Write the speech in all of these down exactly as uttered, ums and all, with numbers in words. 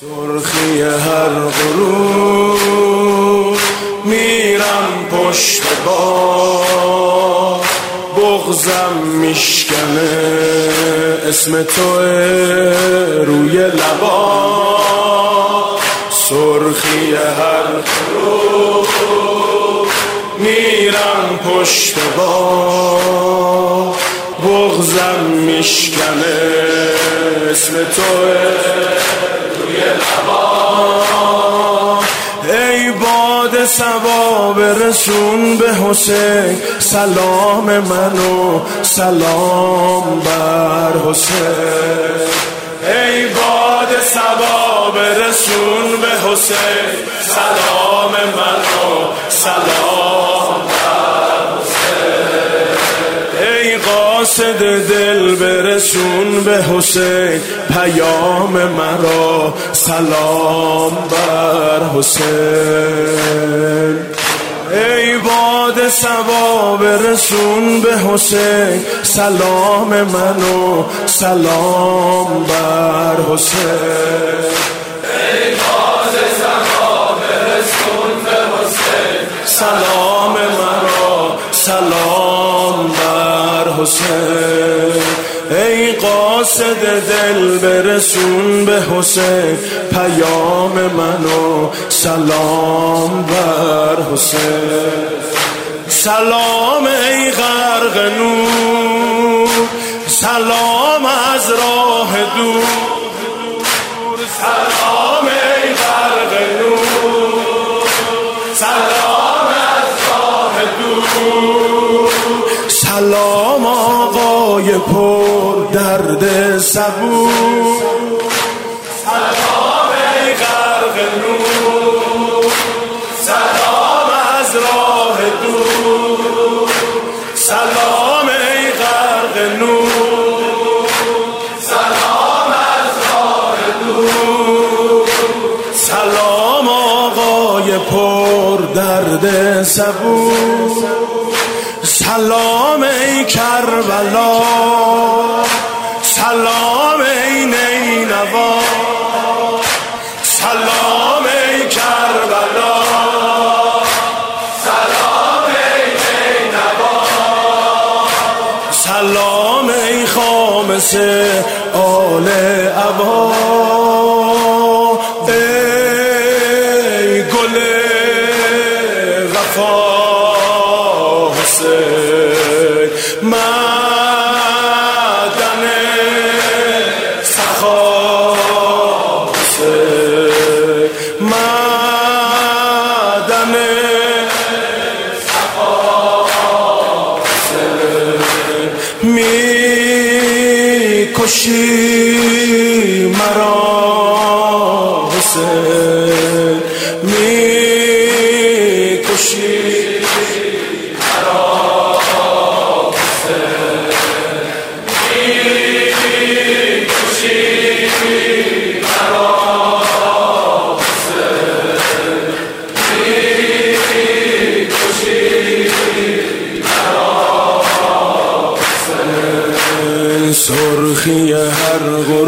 سرخی هر غروب میرم پشت با بغضم میشکنه اسم تو روی لبا. سرخی هر غروب میرم پشت با بغضم میشکنه اسم تو روی لبا. ای باد صبا برسون به حسین سلام منو سلام بر حسین. ای باد صبا برسون به حسین سلام منو سلام بر حسین. ای قاصد دل برسون به حسین پیام مرا سلام بر حسین. ای باد صبا برسون به حسین سلام منو سلام بر حسین. ای باد صبا برسون به حسین سلام مرا سلام بر حسین. ای قاصد دل برسون به حسین پیام منو سلام بر حسین. سلام ای غرق نور سلام از راه دور. سلام ای غرق نور سلام از راه دور. سلام آقای پر درد صبور. سلام ای غرق نور سلام از راه دور. سلام ای غرق نور سلام از راه دور. سلام آقای پر درد صبور. سلام ای کربلا سلام ای نینوا. سلام ای کربلا سلام ای نینوا. سلام ای خامس آل عبا. ای گل وفا حسین معدن سخا حسین معدن سخا حسین. می کشی مرا حسین می کشی سرخی هر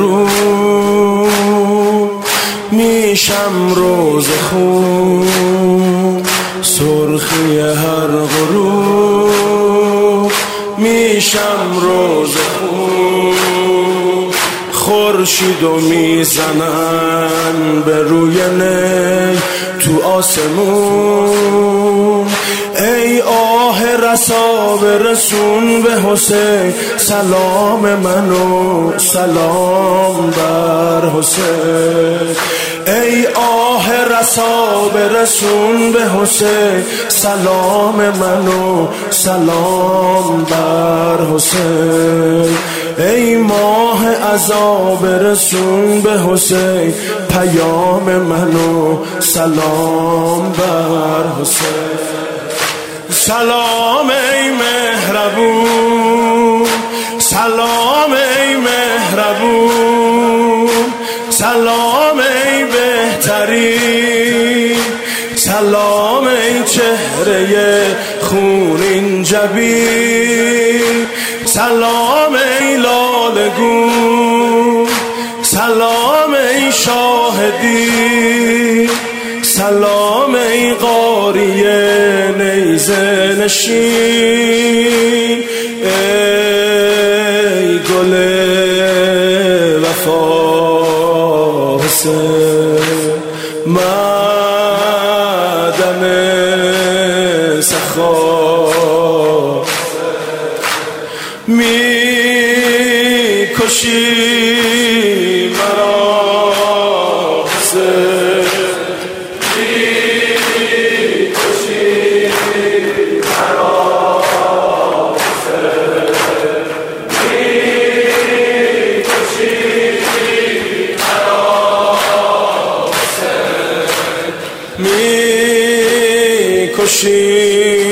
غروب میشم روز خون. سرخی هر غروب میشم روز خون. خورشیدو میزنن به روی نی تو آسمون. ای آه رسا برسون به حسین سلام منو سلام بر حسین. ای آه رسا برسون به حسین سلام منو سلام بر حسین. ای ماه عزا برسون به حسین پیام منو سلام بر حسین. سلام ای مهربون سلام ای مهربون. سلام ای بهترین سلام ای چهره خونین جبین. سلام ای لالگون سلام ای شاه زاهدی سلام ای قاری نیزه نشین ای گل وفا حسین مدن سخا می کشی مرا حسین می کشی مرا حسین می کشی مرا حسین می کشی